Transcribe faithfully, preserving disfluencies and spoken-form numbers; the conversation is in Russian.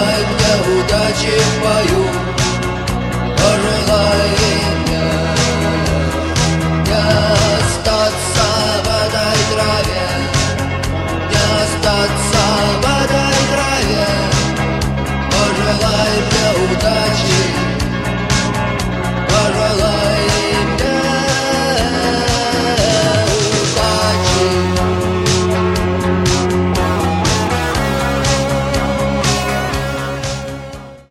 Пожелай мне удачи в бою, пожелай мне не остаться в этой траве, не остаться